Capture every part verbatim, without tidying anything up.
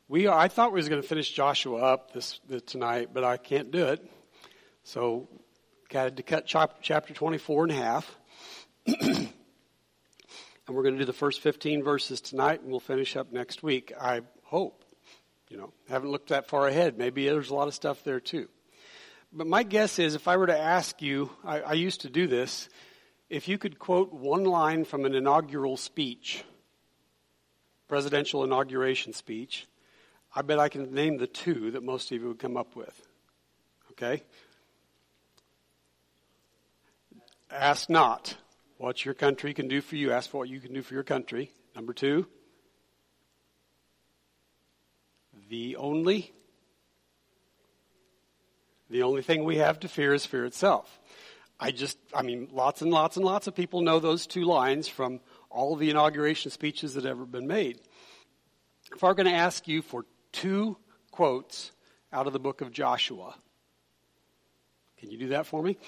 We are, I thought we was going to finish Joshua up this, this tonight, but I can't do it. So, got to cut chapter twenty-four in half. And we're going to do the first fifteen verses tonight, and we'll finish up next week. I hope. You know, haven't looked that far ahead. Maybe there's a lot of stuff there too. But my guess is, if I were to ask you, I, I used to do this, if you could quote one line from an inaugural speech, presidential inauguration speech, I bet I can name the two that most of you would come up with. Okay? Ask not what your country can do for you. Ask for what you can do for your country. Number two, the only, the only thing we have to fear is fear itself. I just, I mean, lots and lots and lots of people know those two lines from all of the inauguration speeches that have ever been made. If I'm going to ask you for two quotes out of the book of Joshua, can you do that for me?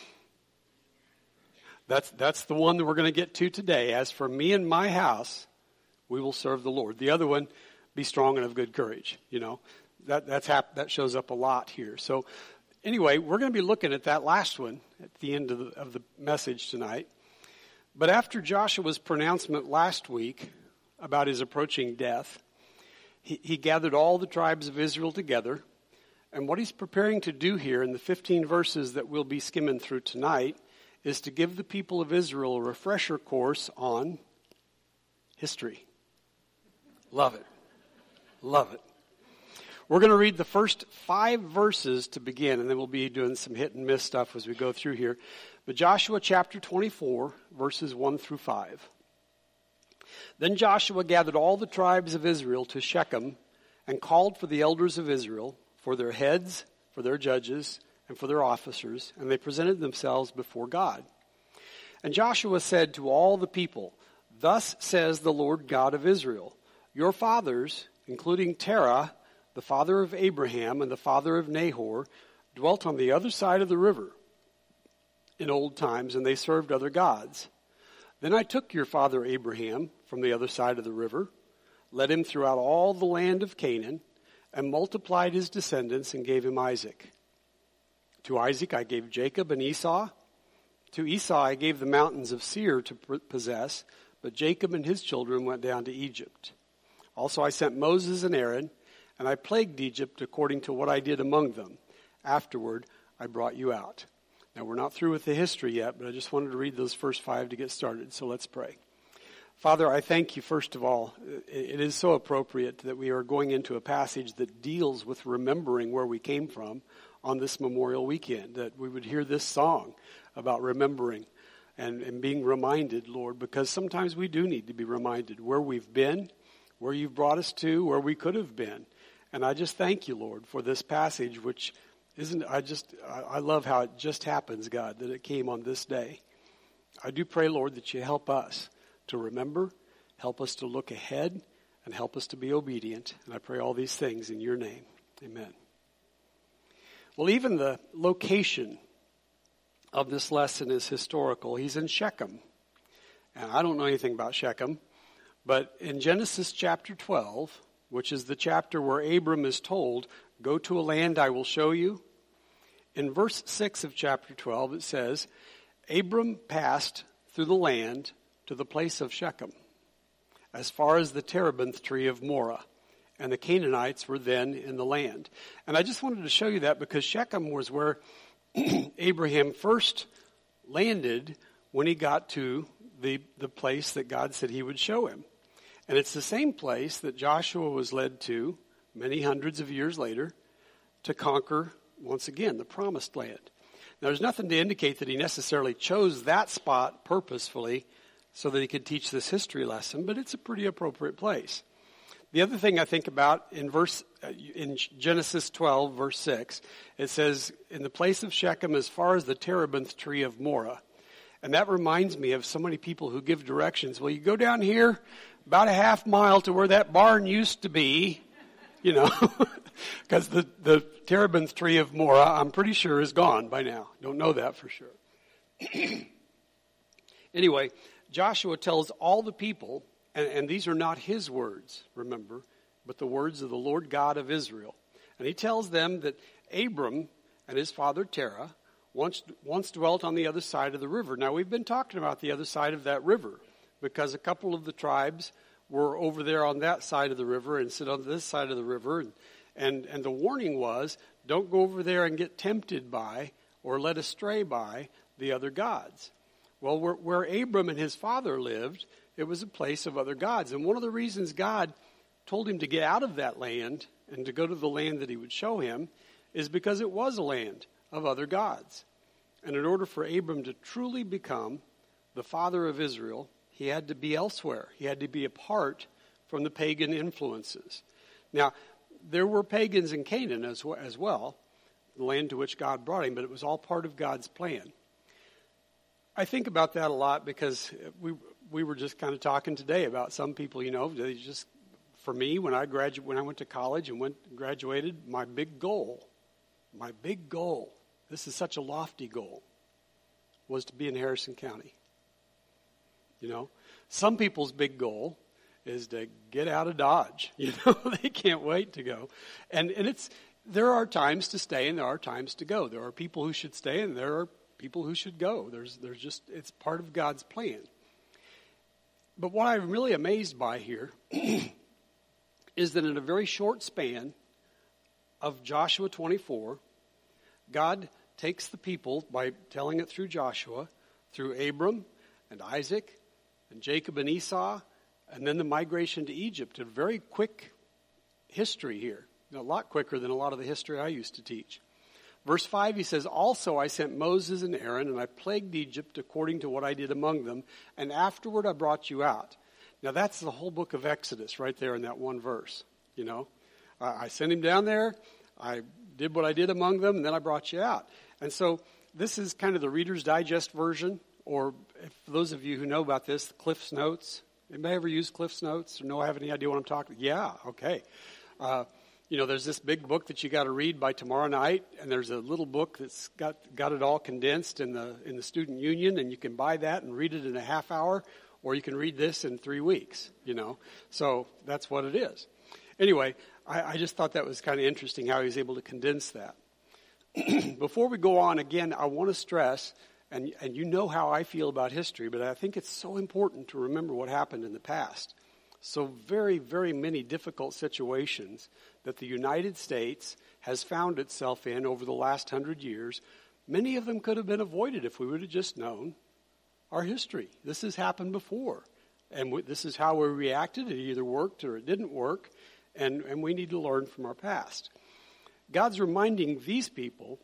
That's that's the one that we're going to get to today. As for me and my house, we will serve the Lord. The other one, be strong and of good courage. You know, that that's hap- that shows up a lot here. So anyway, we're going to be looking at that last one at the end of the, of the message tonight. But after Joshua's pronouncement last week about his approaching death, he, he gathered all the tribes of Israel together. And what he's preparing to do here in the fifteen verses that we'll be skimming through tonight is to give the people of Israel a refresher course on history. Love it. Love it. We're going to read the first five verses to begin, and then we'll be doing some hit and miss stuff as we go through here. But Joshua chapter twenty-four, verses one through five. Then Joshua gathered all the tribes of Israel to Shechem and called for the elders of Israel, for their heads, for their judges, and for their officers, and they presented themselves before God. And Joshua said to all the people, "Thus says the Lord God of Israel, your fathers, including Terah, the father of Abraham and the father of Nahor, dwelt on the other side of the river in old times, and they served other gods. Then I took your father Abraham from the other side of the river, led him throughout all the land of Canaan, and multiplied his descendants and gave him Isaac. To Isaac I gave Jacob and Esau. To Esau I gave the mountains of Seir to possess, but Jacob and his children went down to Egypt. Also I sent Moses and Aaron, and I plagued Egypt according to what I did among them. Afterward I brought you out." Now, we're not through with the history yet, but I just wanted to read those first five to get started, so let's pray. Father, I thank you, first of all. It is so appropriate that we are going into a passage that deals with remembering where we came from on this Memorial Weekend, that we would hear this song about remembering and, and being reminded, Lord, because sometimes we do need to be reminded where we've been, where you've brought us to, where we could have been. And I just thank you, Lord, for this passage, which isn't, I just, I love how it just happens, God, that it came on this day. I do pray, Lord, that you help us to remember, help us to look ahead, and help us to be obedient. And I pray all these things in your name. Amen. Well, even the location of this lesson is historical. He's in Shechem. And I don't know anything about Shechem, but in Genesis chapter twelve, which is the chapter where Abram is told, "Go to a land I will show you." In verse six of chapter twelve, it says, "Abram passed through the land to the place of Shechem, as far as the terebinth tree of Morah, and the Canaanites were then in the land." And I just wanted to show you that because Shechem was where Abraham first landed when he got to the, the place that God said he would show him. And it's the same place that Joshua was led to many hundreds of years later to conquer, once again, the promised land. Now, there's nothing to indicate that he necessarily chose that spot purposefully so that he could teach this history lesson, but it's a pretty appropriate place. The other thing I think about in verse in Genesis twelve, verse six, it says, "In the place of Shechem as far as the terebinth tree of Morah." And that reminds me of so many people who give directions. Well, you go down here about a half mile to where that barn used to be, you know, because the, the terebinth tree of Morah, I'm pretty sure, is gone by now. Don't know that for sure. Anyway, Joshua tells all the people, and, and these are not his words, remember. but the words of the Lord God of Israel. And he tells them that Abram and his father Terah once, once dwelt on the other side of the river. Now, we've been talking about the other side of that river because a couple of the tribes were over there on that side of the river and sit on this side of the river. And, and, and the warning was, don't go over there and get tempted by or led astray by the other gods. Well, where, where Abram and his father lived, it was a place of other gods. And one of the reasons God told him to get out of that land and to go to the land that he would show him is because it was a land of other gods. And in order for Abram to truly become the father of Israel, he had to be elsewhere. He had to be apart from the pagan influences. Now, there were pagans in Canaan as well, as well, the land to which God brought him, but it was all part of God's plan. I think about that a lot because we we were just kind of talking today about some people, you know, they just, for me, when I gradu- when I went to college and went graduated, my big goal, my big goal, this is such a lofty goal, was to be in Harrison County. You know, some people's big goal is to get out of Dodge. You know, they can't wait to go. And and it's there are times to stay and there are times to go. There are people who should stay and there are people who should go. There's there's just it's part of God's plan. But what I'm really amazed by here is that in a very short span of Joshua twenty-four, God takes the people by telling it through Joshua, through Abram and Isaac and Jacob and Esau, and then the migration to Egypt. A very quick history here. A lot quicker than a lot of the history I used to teach. Verse five, he says, also I sent Moses and Aaron, and I plagued Egypt according to what I did among them, and afterward I brought you out. Now that's the whole book of Exodus right there in that one verse. You know, uh, I sent him down there, I did what I did among them, and then I brought you out. And so this is kind of the Reader's Digest version, or if, for those of you who know about this, Cliff's Notes. Anybody ever use Cliff's Notes or know I have any idea what I'm talking? Yeah, okay. Uh, you know, there's this big book that you got to read by tomorrow night, and there's a little book that's got got it all condensed in the in the student union, and you can buy that and read it in a half hour, or you can read this in three weeks. You know, so that's what it is. Anyway, I, I just thought that was kind of interesting how he was able to condense that. Before we go on, again, I want to stress, and and you know how I feel about history, but I think it's so important to remember what happened in the past. So very, very many difficult situations that the United States has found itself in over the last hundred years, many of them could have been avoided if we would have just known our history. This has happened before, and we, this is how we reacted. It either worked or it didn't work, and, and we need to learn from our past. God's reminding these people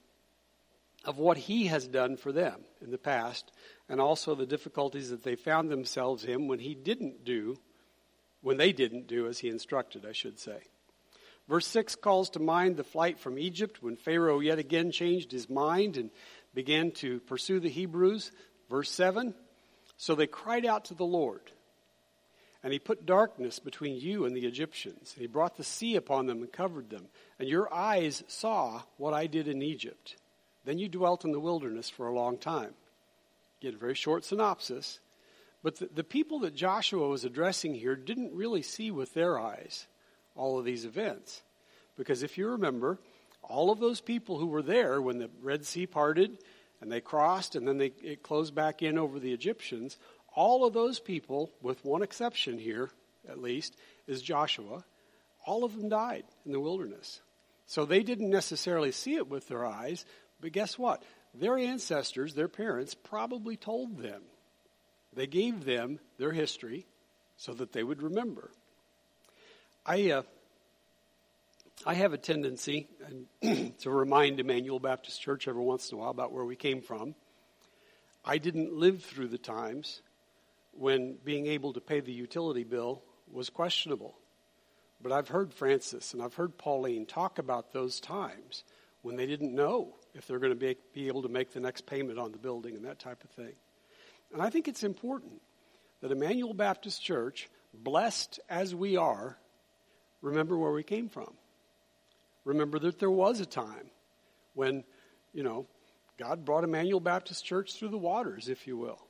of what he has done for them in the past, and also the difficulties that they found themselves in when he didn't do when they didn't do as he instructed, I should say. Verse six calls to mind the flight from Egypt when Pharaoh yet again changed his mind and began to pursue the Hebrews. Verse seven, so they cried out to the Lord, and he put darkness between you and the Egyptians, and he brought the sea upon them and covered them, and your eyes saw what I did in Egypt. Then you dwelt in the wilderness for a long time. Get a very short synopsis. But the, the people that Joshua was addressing here didn't really see with their eyes all of these events. Because if you remember, all of those people who were there when the Red Sea parted and they crossed and then they, it closed back in over the Egyptians, all of those people, with one exception here at least, is Joshua, all of them died in the wilderness. So they didn't necessarily see it with their eyes, but guess what? Their ancestors, their parents, probably told them. They gave them their history so that they would remember. I uh, I have a tendency to remind Emmanuel Baptist Church every once in a while about where we came from. I didn't live through the times when being able to pay the utility bill was questionable. But I've heard Francis and I've heard Pauline talk about those times when they didn't know if they're going to be, be able to make the next payment on the building and that type of thing. And I think it's important that Emmanuel Baptist Church, blessed as we are, remember where we came from. Remember that there was a time when, you know, God brought Emmanuel Baptist Church through the waters, if you will.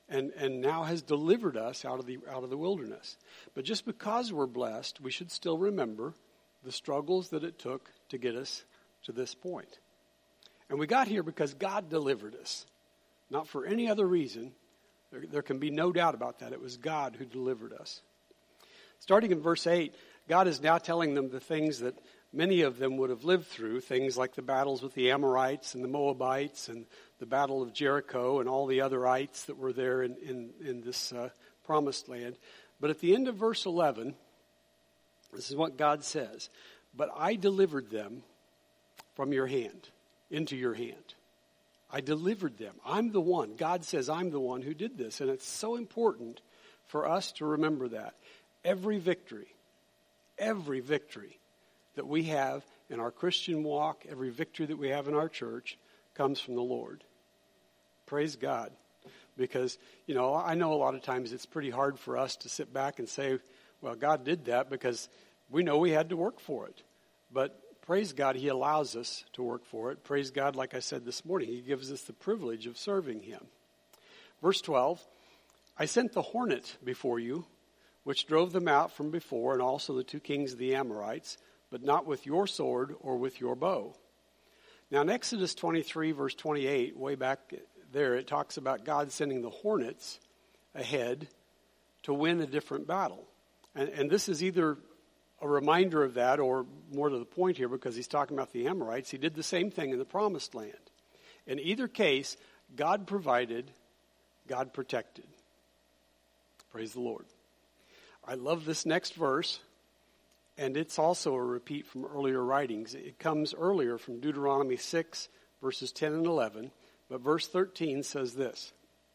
and, and now has delivered us out of the out of the wilderness. But just because we're blessed, we should still remember the struggles that it took to get us to this point. And we got here because God delivered us, not for any other reason. There, there can be no doubt about that. It was God who delivered us. Starting in verse eight, God is now telling them the things that many of them would have lived through, things like the battles with the Amorites and the Moabites and the battle of Jericho and all the other ites that were there in, in, in this uh, promised land. But at the end of verse eleven, this is what God says, "But I delivered them from your hand, into your hand." I delivered them. I'm the one. God says I'm the one who did this. And it's so important for us to remember that. Every victory, every victory that we have in our Christian walk, every victory that we have in our church comes from the Lord. Praise God. Because, you know, I know a lot of times it's pretty hard for us to sit back and say, well, God did that because we know we had to work for it. But praise God, he allows us to work for it. Praise God, like I said this morning, he gives us the privilege of serving him. Verse twelve, "I sent the hornet before you, which drove them out from before, and also the two kings of the Amorites, but not with your sword or with your bow." Now in Exodus twenty-three, verse twenty-eight, way back there, it talks about God sending the hornets ahead to win a different battle. And, and this is either a reminder of that, or more to the point here, because he's talking about the Amorites. He did the same thing in the Promised Land. In either case, God provided, God protected. Praise the Lord. I love this next verse, and it's also a repeat from earlier writings. It comes earlier from Deuteronomy six, verses ten and eleven, but verse thirteen says this,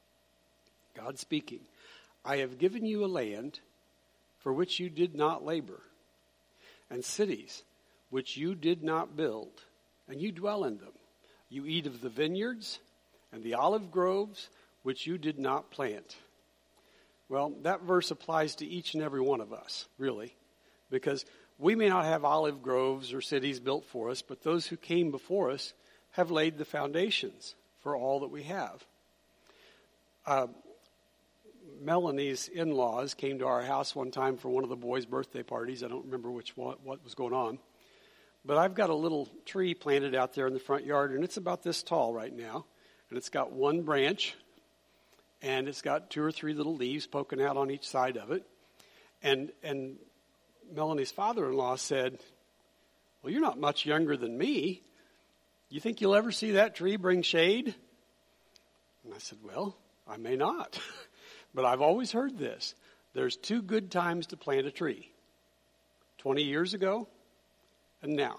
God speaking, "I have given you a land for which you did not labor, and cities which you did not build, and you dwell in them. You eat of the vineyards and the olive groves which you did not plant." Well, that verse applies to each and every one of us, really, because we may not have olive groves or cities built for us, but those who came before us have laid the foundations for all that we have. Uh, Melanie's in-laws came to our house one time for one of the boys' birthday parties. I don't remember which one, what was going on. But I've got a little tree planted out there in the front yard, and it's about this tall right now. And it's got one branch, and it's got two or three little leaves poking out on each side of it. And and Melanie's father-in-law said, "Well, you're not much younger than me. You think you'll ever see that tree bring shade?" And I said, "Well, I may not." But I've always heard this. There's two good times to plant a tree. twenty years ago and now.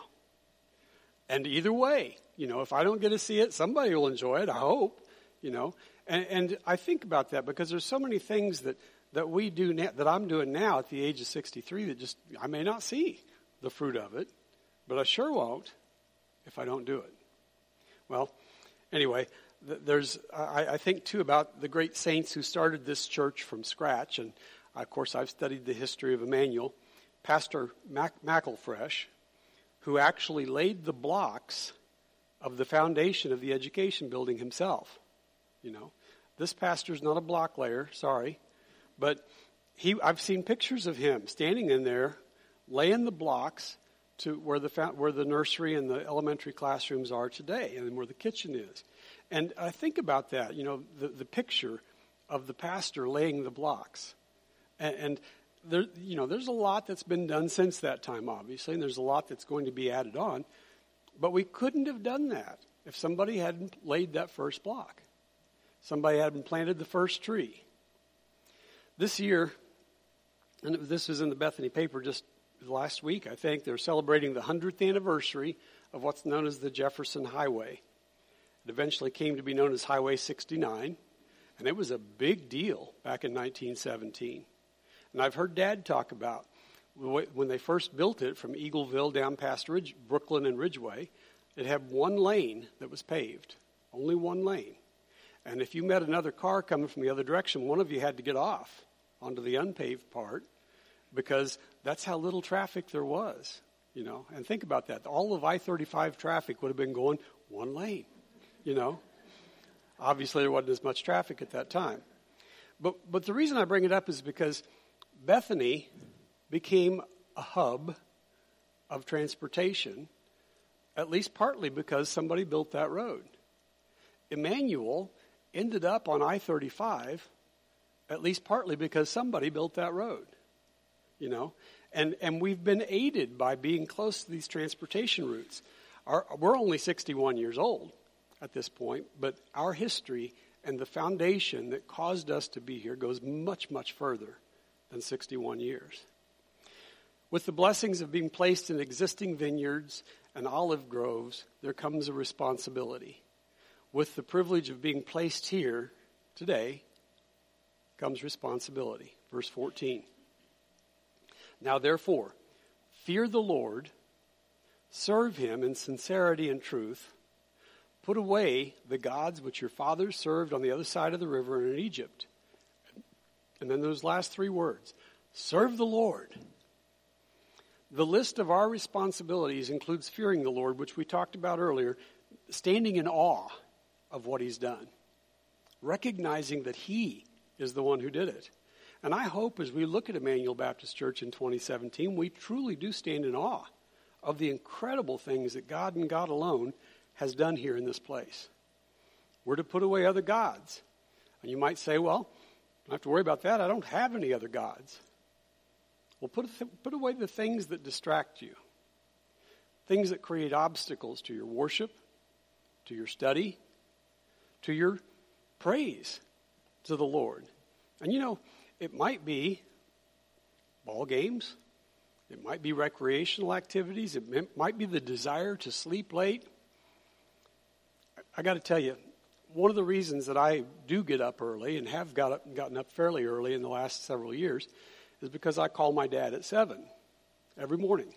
And either way, you know, if I don't get to see it, somebody will enjoy it, I hope, you know. And, and I think about that because there's so many things that, that we do, na- that I'm doing now at the age of sixty-three that just, I may not see the fruit of it, but I sure won't if I don't do it. Well, anyway, There's, I, I think, too, about the great saints who started this church from scratch. And, of course, I've studied the history of Emmanuel. Pastor Mac- McElfresh, who actually laid the blocks of the foundation of the education building himself. You know, this pastor's not a block layer, sorry. But he, I've seen pictures of him standing in there, laying the blocks to where the where the nursery and the elementary classrooms are today, and where the kitchen is. And I think about that, you know, the, the picture of the pastor laying the blocks. And, and there, you know, there's a lot that's been done since that time, obviously, and there's a lot that's going to be added on. But we couldn't have done that if somebody hadn't laid that first block. Somebody hadn't planted the first tree. This year, and this was in the Bethany paper just last week, I think, they're celebrating the hundredth anniversary of what's known as the Jefferson Highway. It eventually came to be known as Highway sixty-nine, and it was a big deal back in nineteen seventeen. And I've heard Dad talk about when they first built it from Eagleville down past Ridge, Brooklyn and Ridgeway, it had one lane that was paved, only one lane. And if you met another car coming from the other direction, one of you had to get off onto the unpaved part because that's how little traffic there was, you know. And think about that. All of I thirty-five traffic would have been going one lane. You know, obviously there wasn't as much traffic at that time. But, but the reason I bring it up is because Bethany became a hub of transportation, at least partly because somebody built that road. Emmanuel ended up on I thirty-five, at least partly because somebody built that road, you know. And and we've been aided by being close to these transportation routes. Our, we're only sixty-one years old at this point, but our history and the foundation that caused us to be here goes much, much further than sixty-one years. With the blessings of being placed in existing vineyards and olive groves, there comes a responsibility. With the privilege of being placed here today comes responsibility. Verse fourteen. Now therefore, fear the Lord, serve him in sincerity and truth, put away the gods which your fathers served on the other side of the river and in Egypt. And then those last three words, serve the Lord. The list of our responsibilities includes fearing the Lord, which we talked about earlier, standing in awe of what he's done, recognizing that he is the one who did it. And I hope as we look at Emmanuel Baptist Church in twenty seventeen, we truly do stand in awe of the incredible things that God and God alone has done here in this place. We're to put away other gods. And you might say, well, I don't have to worry about that. I don't have any other gods. Well, put, put away the things that distract you, things that create obstacles to your worship, to your study, to your praise to the Lord. And you know, it might be ball games. It might be recreational activities. It might be the desire to sleep late. I got to tell you, one of the reasons that I do get up early and have got up, gotten up fairly early in the last several years is because I call my dad at seven every morning.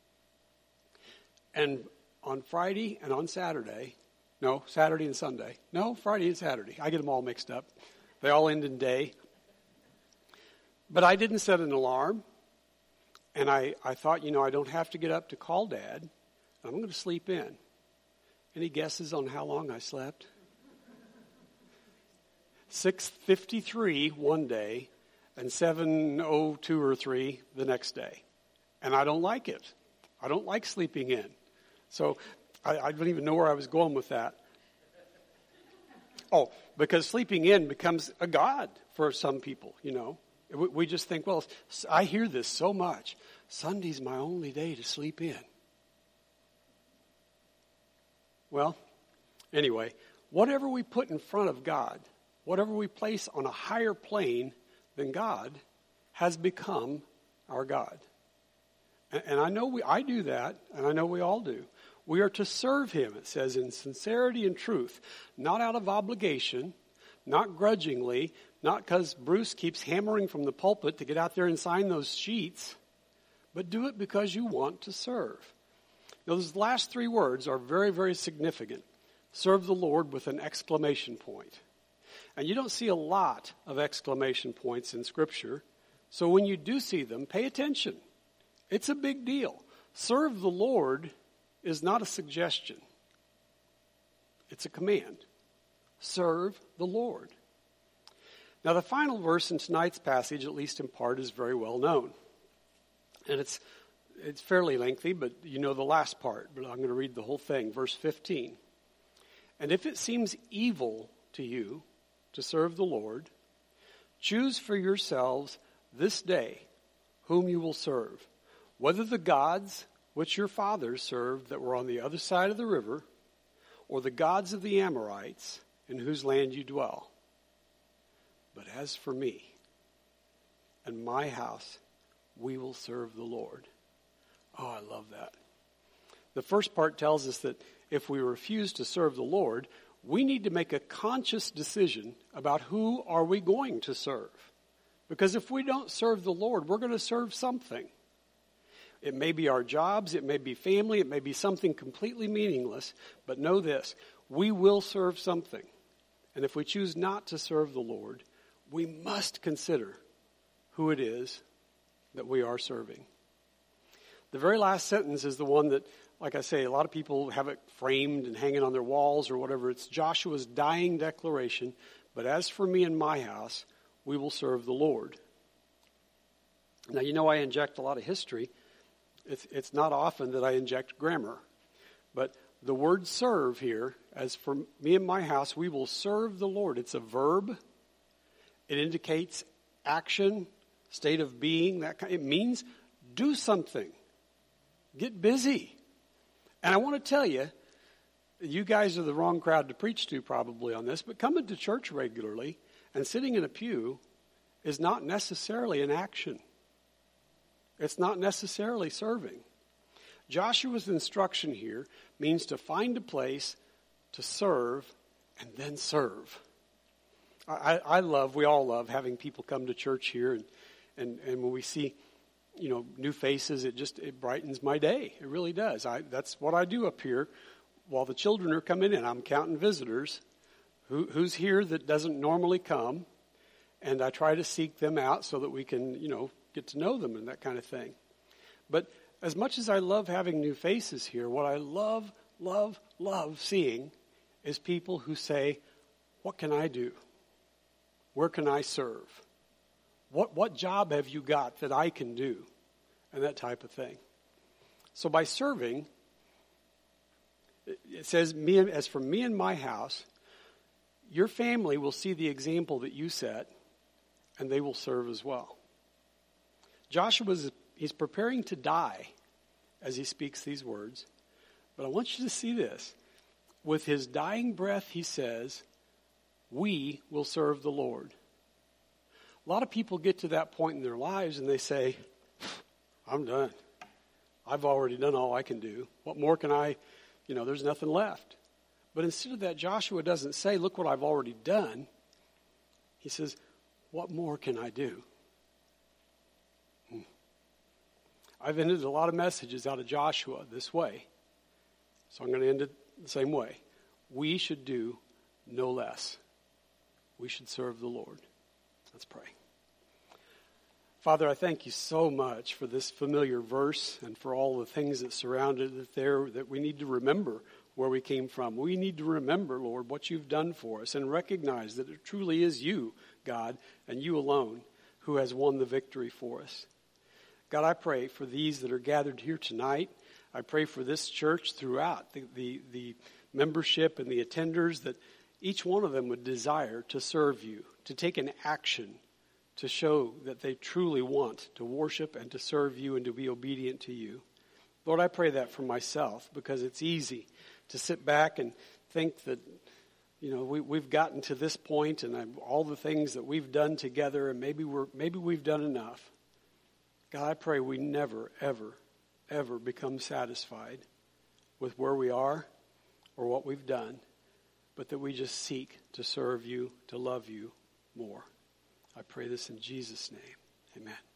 And on Friday and on Saturday, no, Saturday and Sunday. No, Friday and Saturday. I get them all mixed up. They all end in day. But I didn't set an alarm. And I, I thought, you know, I don't have to get up to call Dad. I'm going to sleep in. Any guesses on how long I slept? six fifty-three one day and seven oh two or three the next day. And I don't like it. I don't like sleeping in. So I, I don't even know where I was going with that. Oh, because sleeping in becomes a god for some people, you know. We, we just think, well, I hear this so much. Sunday's my only day to sleep in. Well, anyway, whatever we put in front of God, whatever we place on a higher plane than God, has become our God. And, and I know we, I do that, and I know we all do. We are to serve him, it says, in sincerity and truth, not out of obligation, not grudgingly, not because Bruce keeps hammering from the pulpit to get out there and sign those sheets, but do it because you want to serve. Now, those last three words are very, very significant. Serve the Lord with an exclamation point. And you don't see a lot of exclamation points in Scripture, so when you do see them, pay attention. It's a big deal. Serve the Lord is not a suggestion. It's a command. Serve the Lord. Now, the final verse in tonight's passage, at least in part, is very well known. And it's it's fairly lengthy, but you know the last part. But I'm going to read the whole thing. Verse fifteen. And if it seems evil to you to serve the Lord, choose for yourselves this day whom you will serve, whether the gods which your fathers served that were on the other side of the river, or the gods of the Amorites in whose land you dwell. But as for me and my house, we will serve the Lord. Oh, I love that. The first part tells us that if we refuse to serve the Lord, we need to make a conscious decision about who are we going to serve. Because if we don't serve the Lord, we're going to serve something. It may be our jobs, it may be family, it may be something completely meaningless, but know this, we will serve something. And if we choose not to serve the Lord, we must consider who it is that we are serving. The very last sentence is the one that, like I say, a lot of people have it framed and hanging on their walls or whatever. It's Joshua's dying declaration, but as for me and my house, we will serve the Lord. Now, you know I inject a lot of history. It's, it's not often that I inject grammar. But the word serve here, as for me and my house, we will serve the Lord. It's a verb. It indicates action, state of being. That kind, it means do something. Get busy. And I want to tell you, you guys are the wrong crowd to preach to probably on this, but coming to church regularly and sitting in a pew is not necessarily an action. It's not necessarily serving. Joshua's instruction here means to find a place to serve and then serve. I, I love, we all love having people come to church here, and, and, and when we see, you know, new faces, it just, it brightens my day. It really does. I, that's what I do up here while the children are coming in. I'm counting visitors. Who, who's here that doesn't normally come? And I try to seek them out so that we can, you know, get to know them and that kind of thing. But as much as I love having new faces here, what I love, love, love seeing is people who say, what can I do? Where can I serve? What what job have you got that I can do? And that type of thing. So by serving, it says, "Me and, as for me and my house, your family will see the example that you set, and they will serve as well." Joshua, he's preparing to die as he speaks these words. But I want you to see this. With his dying breath, he says, we will serve the Lord. A lot of people get to that point in their lives and they say, I'm done. I've already done all I can do. What more can I, you know, there's nothing left. But instead of that, Joshua doesn't say, look what I've already done. He says, what more can I do? Hmm. I've ended a lot of messages out of Joshua this way. So I'm going to end it the same way. We should do no less. We should serve the Lord. Let's pray. Father, I thank you so much for this familiar verse and for all the things that surrounded it there that we need to remember where we came from. We need to remember, Lord, what you've done for us and recognize that it truly is you, God, and you alone who has won the victory for us. God, I pray for these that are gathered here tonight. I pray for this church throughout, the, the, the membership and the attenders, that each one of them would desire to serve you, to take an action to show that they truly want to worship and to serve you and to be obedient to you. Lord, I pray that for myself, because it's easy to sit back and think that, you know, we, we've gotten to this point and I'm, all the things that we've done together, and maybe we're maybe we've done enough. God, I pray we never, ever, ever become satisfied with where we are or what we've done, but that we just seek to serve you, to love you more. I pray this in Jesus' name. Amen.